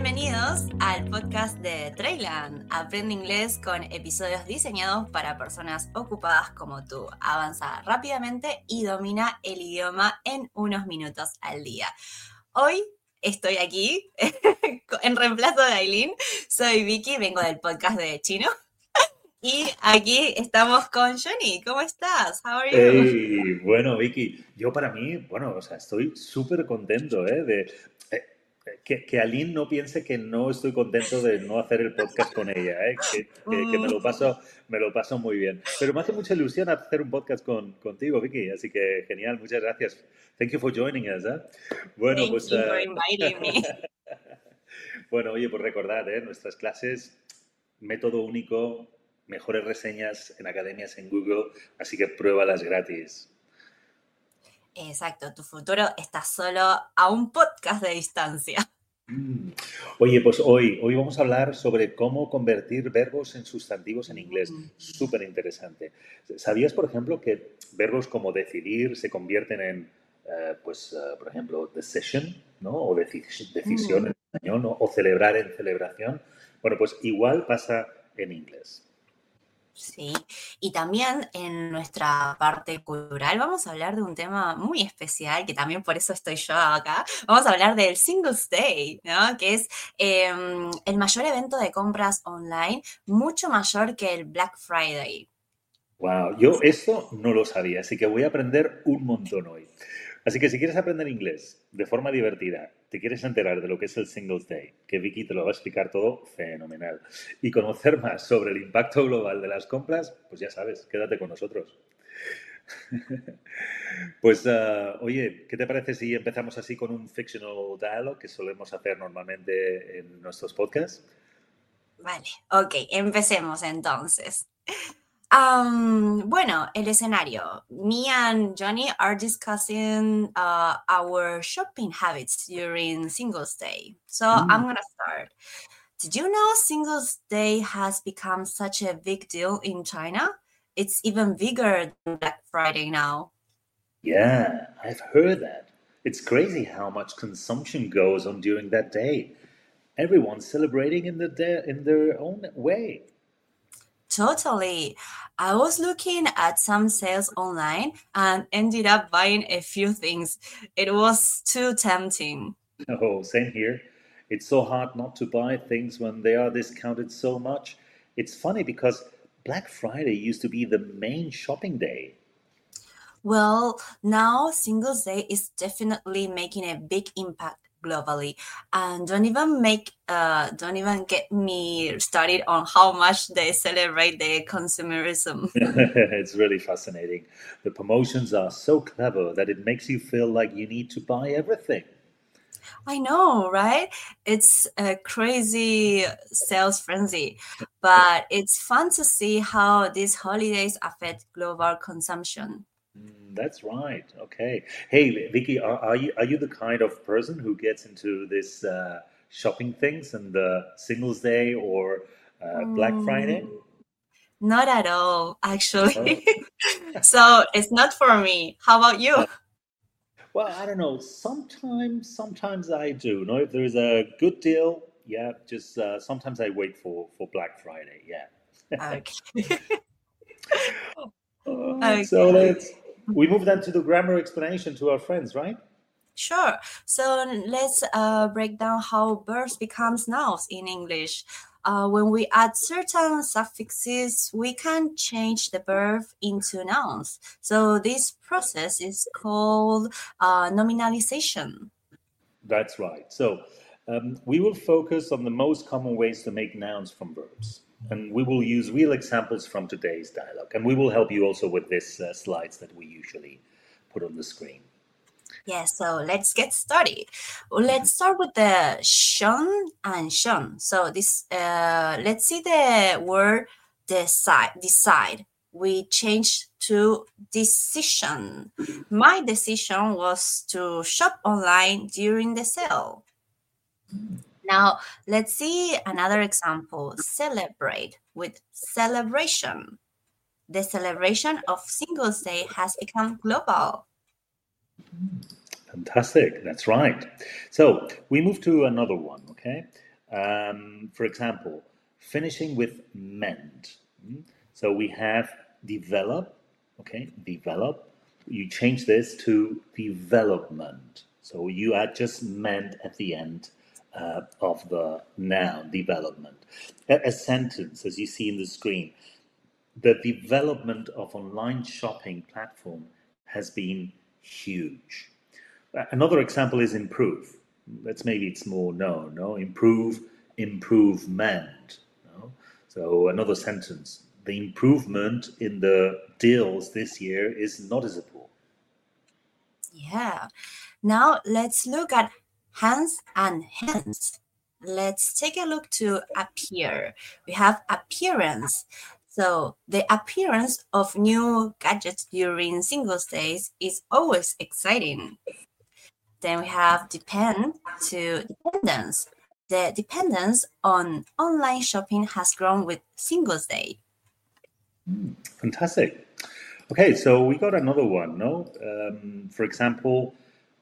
Bienvenidos al podcast de Trailand. Aprende inglés con episodios diseñados para personas ocupadas como tú. Avanza rápidamente y domina el idioma en unos minutos al día. Hoy estoy aquí en reemplazo de Aileen. Soy Vicky, vengo del podcast de Chino. Y aquí estamos con Johnny. ¿Cómo estás? How are you? Hey, bueno, Vicky, yo para mí, bueno, o sea, estoy súper contento, que Aline no piense que no estoy contento de no hacer el podcast con ella, que me lo paso muy bien. Pero me hace mucha ilusión hacer un podcast contigo, Vicky, así que genial, muchas gracias. Thank you for joining us, ¿eh? Bueno, Thank pues, you for inviting me. bueno, oye, pues recordad, nuestras clases, método único, mejores reseñas en academias en Google, así que pruébalas gratis. Exacto, tu futuro está solo a un podcast de distancia. Oye, pues hoy vamos a hablar sobre cómo convertir verbos en sustantivos en inglés. Súper interesante. ¿Sabías, por ejemplo, que verbos como decidir se convierten en, por ejemplo, decision, ¿no? O decisión en español, ¿no? O celebrar en celebración. Bueno, pues igual pasa en inglés. Sí, y también en nuestra parte cultural vamos a hablar de un tema muy especial, que también por eso estoy yo acá. Vamos a hablar del Singles Day, ¿no? Que es el mayor evento de compras online, mucho mayor que el Black Friday. Wow, yo esto no lo sabía, así que voy a aprender un montón hoy. Así que si quieres aprender inglés de forma divertida, te quieres enterar de lo que es el Singles Day, que Vicky te lo va a explicar todo fenomenal, y conocer más sobre el impacto global de las compras, pues ya sabes, quédate con nosotros. Pues, oye, ¿qué te parece si empezamos así con un fictional dialogue que solemos hacer normalmente en nuestros podcasts? Vale, ok, empecemos entonces. Bueno, el escenario. Me and Johnny are discussing our shopping habits during Singles Day. So I'm gonna start. Did you know Singles Day has become such a big deal in China? It's even bigger than Black Friday now. Yeah, I've heard that. It's crazy how much consumption goes on during that day. Everyone's celebrating in their own way. Totally. I was looking at some sales online and ended up buying a few things. It was too tempting. Oh, same here. It's so hard not to buy things when they are discounted so much. It's funny because Black Friday used to be the main shopping day. Well, now Singles Day is definitely making a big impact globally. And don't even get me started on how much they celebrate their consumerism. It's really fascinating. The promotions are so clever that it makes you feel like you need to buy everything. I know, right? It's a crazy sales frenzy, but it's fun to see how these holidays affect global consumption. That's right. Okay. Hey, Vicky, are you the kind of person who gets into this shopping things and the Singles Day or Black Friday? Mm, Not at all, Oh, actually. So it's not for me. How about you? well, I don't know. Sometimes I do. No, if there is a good deal, yeah. Just sometimes I wait for Black Friday. Yeah. Okay. All right. So Okay. we move then to the grammar explanation to our friends, right? Sure. So let's break down how verbs becomes nouns in English. When we add certain suffixes, we can change the verb into nouns. So this process is called nominalization. That's right. So we will focus on the most common ways to make nouns from verbs. And we will use real examples from today's dialogue. And we will help you also with these slides that we usually put on the screen. Yeah, so let's get started. Let's start with the shun and shun. So this, let's see the word decide. We changed to decision. My decision was to shop online during the sale. Now, let's see another example. Celebrate with celebration. The celebration of Singles Day has become global. Fantastic. That's right. So we move to another one, okay? For example, finishing with mend. So we have develop, okay, develop. You change this to development. So you add just mend at the end of the noun, development. A sentence, as you see in the screen, the development of online shopping platform has been huge. Another example is improve. Maybe it's more known, no? Improve, improvement. No? So another sentence. The improvement in the deals this year is noticeable. Yeah. Now let's look at hands and hence. Let's take a look to appear. We have appearance. So the appearance of new gadgets during Singles Days is always exciting. Then we have depend to dependence. The dependence on online shopping has grown with Singles Day. Fantastic. Okay, so we got another one, no? For example,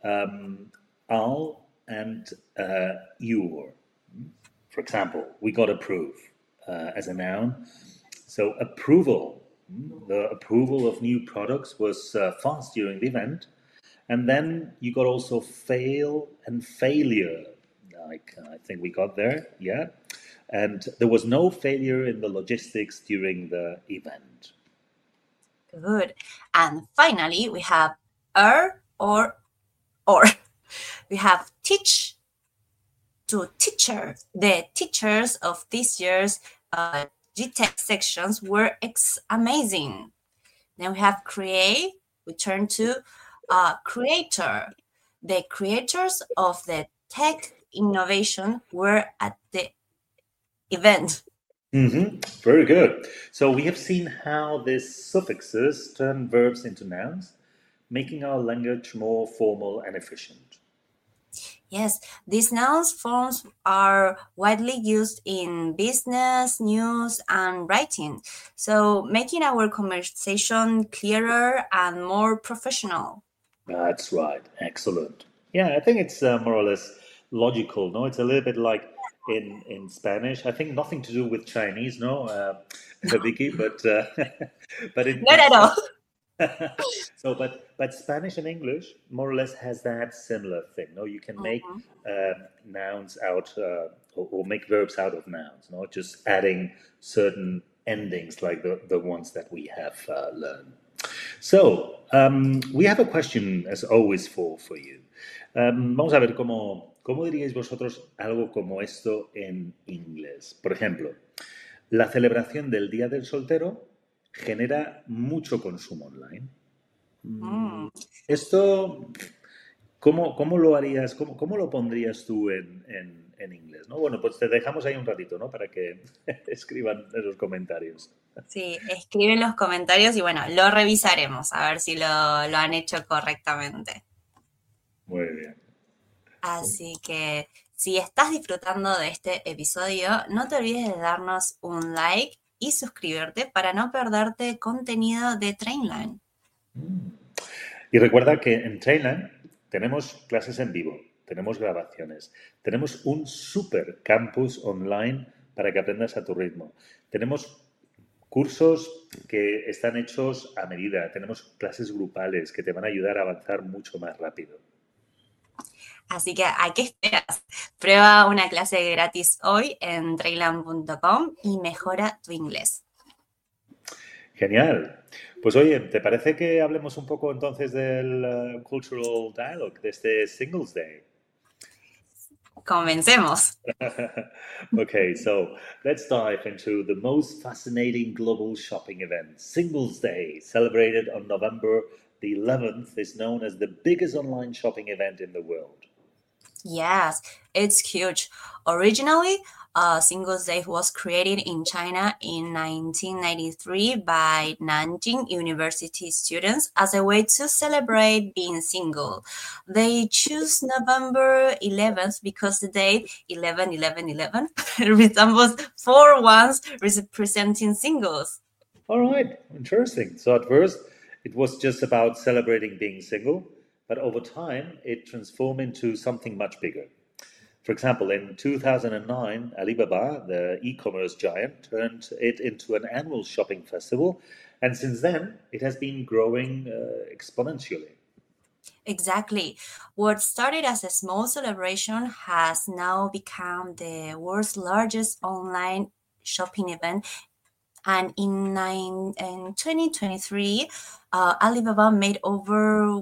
I'll and your. For example, we got approve as a noun. So approval, the approval of new products was fast during the event. And then you got also fail and failure. Like I think we got there, yeah. And there was no failure in the logistics during the event. Good. And finally, we have or. We have teach to teacher. The teachers of this year's GTech sections were amazing. Then we have create. We turn to creator. The creators of the tech innovation were at the event. Very good. So we have seen how these suffixes turn verbs into nouns, making our language more formal and efficient. Yes, these nouns forms are widely used in business, news, and writing, so making our conversation clearer and more professional. That's right. Excellent. Yeah, I think it's more or less logical. No, it's a little bit like in Spanish. I think nothing to do with Chinese, no, Vicky, but but Not at all. but Spanish and English more or less has that similar thing. No, you can make nouns out or make verbs out of nouns. No, just adding certain endings like the ones that we have learned. So we have a question as always for you. Vamos a ver cómo diríais vosotros algo como esto en inglés. Por ejemplo, la celebración del Día del Soltero genera mucho consumo online. Esto, ¿cómo lo harías? ¿Cómo lo pondrías tú en inglés? ¿No? Bueno, pues te dejamos ahí un ratito, ¿no? Para que escriban esos comentarios. Sí, escriben los comentarios y bueno, lo revisaremos a ver si lo han hecho correctamente. Muy bien. Así que si estás disfrutando de este episodio, no te olvides de darnos un like y suscribirte para no perderte contenido de Trainline. Y recuerda que en Trainline tenemos clases en vivo, tenemos grabaciones, tenemos un super campus online para que aprendas a tu ritmo. Tenemos cursos que están hechos a medida, tenemos clases grupales que te van a ayudar a avanzar mucho más rápido. Así que, ¿a qué esperas? Prueba una clase gratis hoy en trainline.com y mejora tu inglés. Genial. Pues oye, ¿te parece que hablemos un poco entonces del Cultural Dialogue, de este Singles Day? Comencemos. Okay, so let's dive into the most fascinating global shopping event. Singles Day, celebrated on November the 11th, is known as the biggest online shopping event in the world. Yes, it's huge. Originally, Singles Day was created in China in 1993 by Nanjing University students as a way to celebrate being single. They choose November 11th because the date 11-11-11 resembles 4 ones representing singles. All right, interesting. So at first, it was just about celebrating being single, but over time, it transformed into something much bigger. For example, in 2009, Alibaba, the e-commerce giant, turned it into an annual shopping festival, and since then, it has been growing exponentially. Exactly. What started as a small celebration has now become the world's largest online shopping event. And in 2023, Alibaba made over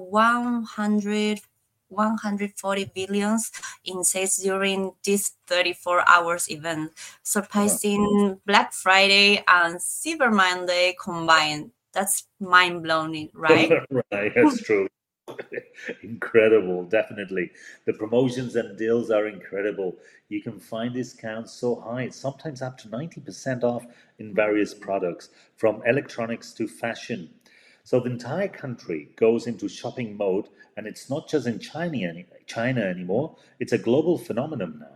140 billions in sales during this 34 hours event, surpassing Black Friday and Cyber Monday combined. That's mind blowing, right? Right, that's true. Incredible, definitely. The promotions and deals are incredible. You can find discounts so high, sometimes up to 90% off in various products, from electronics to fashion. So the entire country goes into shopping mode, and it's not just in China anymore, it's a global phenomenon now.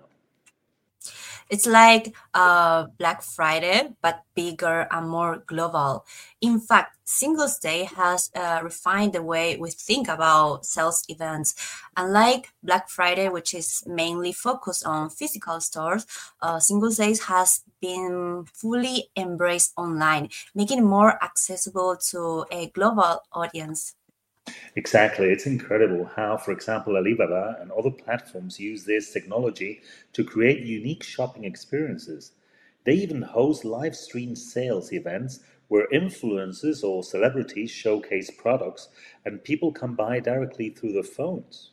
It's like Black Friday, but bigger and more global. In fact, Singles Day has refined the way we think about sales events. Unlike Black Friday, which is mainly focused on physical stores, Singles Day has been fully embraced online, making it more accessible to a global audience. Exactly. It's incredible how, for example, Alibaba and other platforms use this technology to create unique shopping experiences. They even host live stream sales events where influencers or celebrities showcase products and people can buy directly through their phones.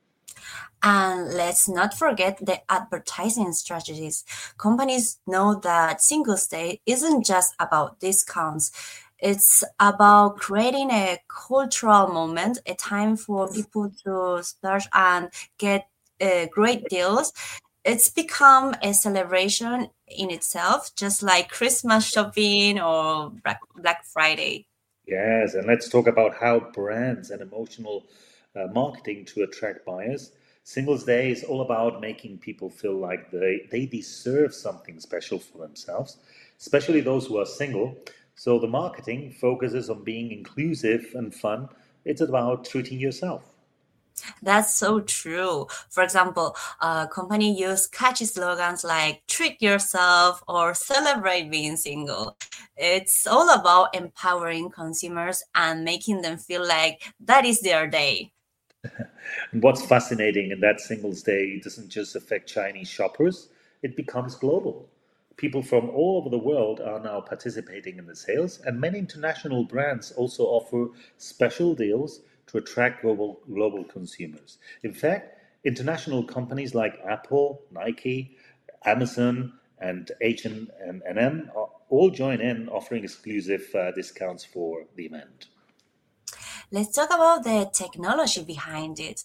And let's not forget the advertising strategies. Companies know that Singles Day isn't just about discounts. It's about creating a cultural moment, a time for people to splurge and get great deals. It's become a celebration in itself, just like Christmas shopping or Black Friday. Yes, and let's talk about how brands and emotional marketing to attract buyers. Singles Day is all about making people feel like they deserve something special for themselves, especially those who are single. So the marketing focuses on being inclusive and fun. It's about treating yourself. That's so true. For example, company use catchy slogans like treat yourself or celebrate being single. It's all about empowering consumers and making them feel like that is their day. And what's fascinating in that Singles Day doesn't just affect Chinese shoppers, it becomes global. People from all over the world are now participating in the sales, and many international brands also offer special deals to attract global consumers. In fact, international companies like Apple, Nike, Amazon, and H&M all join in offering exclusive discounts for the event. Let's talk about the technology behind it.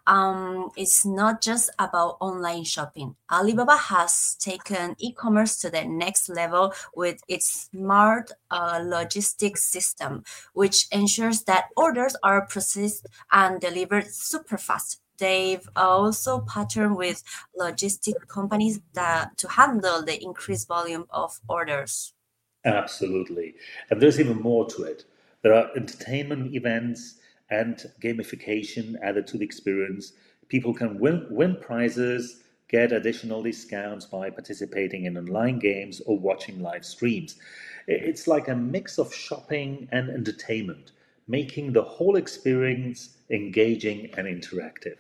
It's not just about online shopping. Alibaba has taken e-commerce to the next level with its smart logistics system, which ensures that orders are processed and delivered super fast. They've also partnered with logistic companies to handle the increased volume of orders. Absolutely. And there's even more to it. There are entertainment events and gamification added to the experience. People can win prizes, get additional discounts by participating in online games or watching live streams. It's like a mix of shopping and entertainment, making the whole experience engaging and interactive.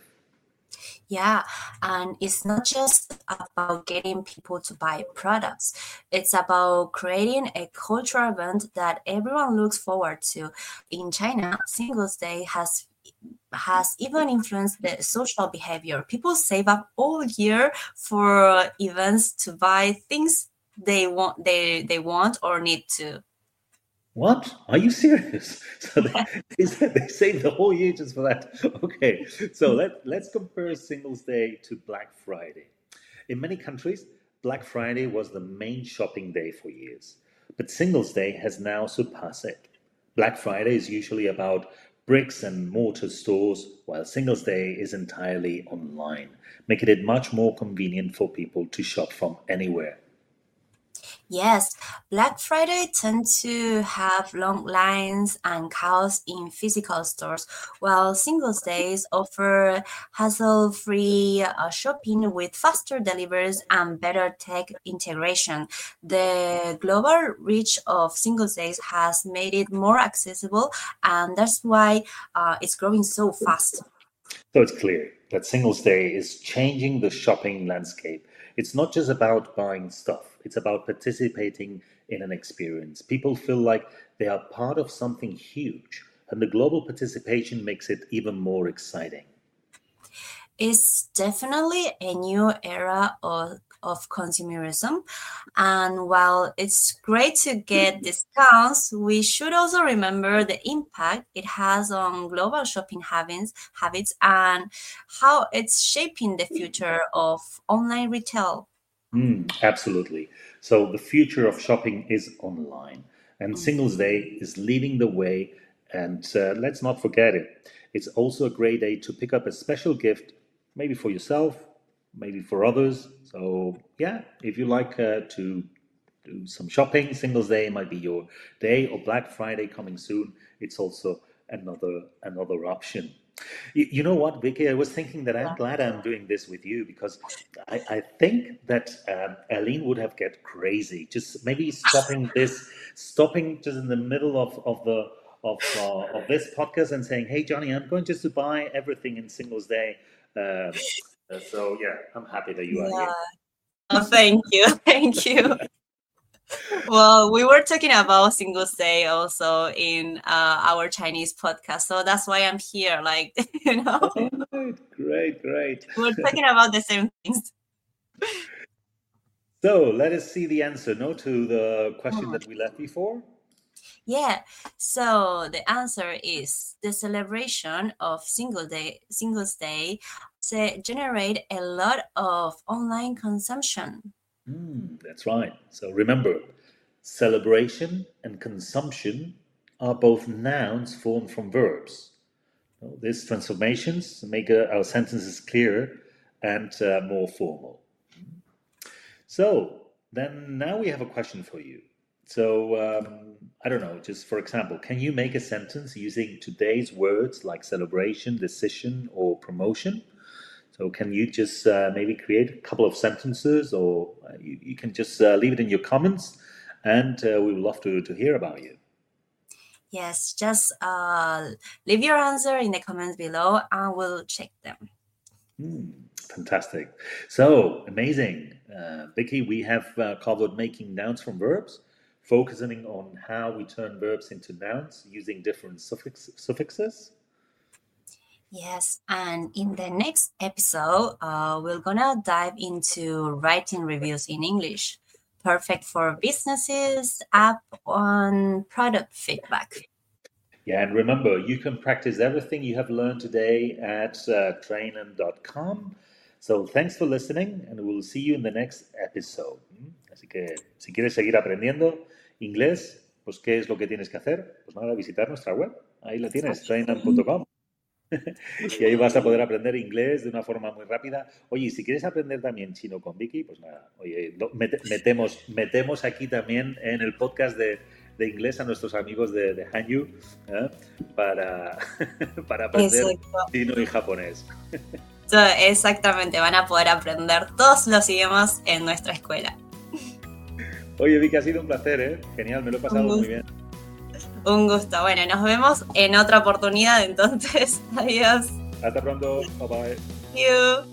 Yeah, and it's not just about getting people to buy products. It's about creating a cultural event that everyone looks forward to. In China, Singles Day has even influenced the social behavior. People save up all year for events to buy things they want or need to. What? Are you serious? So they saved the whole year just for that. Okay, so let's compare Singles Day to Black Friday. In many countries, Black Friday was the main shopping day for years, but Singles Day has now surpassed it. Black Friday is usually about bricks and mortar stores, while Singles Day is entirely online, making it much more convenient for people to shop from anywhere. Yes, Black Friday tend to have long lines and chaos in physical stores, while Singles Days offer hassle-free shopping with faster deliveries and better tech integration. The global reach of Singles Days has made it more accessible, and that's why it's growing so fast. So it's clear that Singles Day is changing the shopping landscape. It's not just about buying stuff, it's about participating in an experience. People feel like they are part of something huge, and the global participation makes it even more exciting. It's definitely a new era of consumerism. And while it's great to get discounts, we should also remember the impact it has on global shopping habits and how it's shaping the future of online retail. Absolutely. So the future of shopping is online, and Singles Day is leading the way. And let's not forget it. It's also a great day to pick up a special gift, maybe for yourself, maybe for others. So yeah, if you like to do some shopping, Singles Day might be your day, or Black Friday coming soon. It's also another option. You know what, Vicky? I was thinking that I'm glad I'm doing this with you because I think that Eileen would have get crazy just maybe stopping just in the middle of this podcast and saying, "Hey, Johnny, I'm going just to buy everything in Singles Day." Um, so yeah, I'm happy that you are Yeah. here. Oh, thank you. Thank you. Well, we were talking about Singles Day also in our Chinese podcast, so that's why I'm here. Like, All right, great. we're talking about the same things. So let us see the answer, no, to the question Hmm. that we left before. Yeah. So the answer is the celebration of Singles Day generate a lot of online consumption. That's right. So remember, celebration and consumption are both nouns formed from verbs. These transformations make our sentences clearer and more formal. So then now we have a question for you. So I don't know, just for example, can you make a sentence using today's words like celebration, decision, or promotion? So can you just maybe create a couple of sentences, or you can just leave it in your comments, and we would love to hear about you. Yes, just leave your answer in the comments below and we'll check them. Fantastic. So amazing. Vicky, we have covered making nouns from verbs, focusing on how we turn verbs into nouns using different suffixes. Yes, and in the next episode, we're gonna dive into writing reviews in English. Perfect for businesses, app, on product feedback. Yeah, and remember, you can practice everything you have learned today at trainen.com. So thanks for listening, and we'll see you in the next episode. Así que si quieres seguir aprendiendo inglés, pues ¿qué es lo que tienes que hacer? Pues nada, visitar nuestra web. Ahí la tienes, trainen.com. Y ahí vas a poder aprender inglés de una forma muy rápida. Oye, y si quieres aprender también chino con Vicky, pues nada, oye, metemos aquí también en el podcast de inglés a nuestros amigos de Hanyu, ¿eh? para, para aprender Exacto. chino y japonés. Exactamente, van a poder aprender todos los idiomas en nuestra escuela. Oye, Vicky, ha sido un placer, ¿eh? Genial, me lo he pasado muy bien. Un gusto. Bueno, nos vemos en otra oportunidad entonces. Adiós. Hasta pronto. Bye bye. Thank you.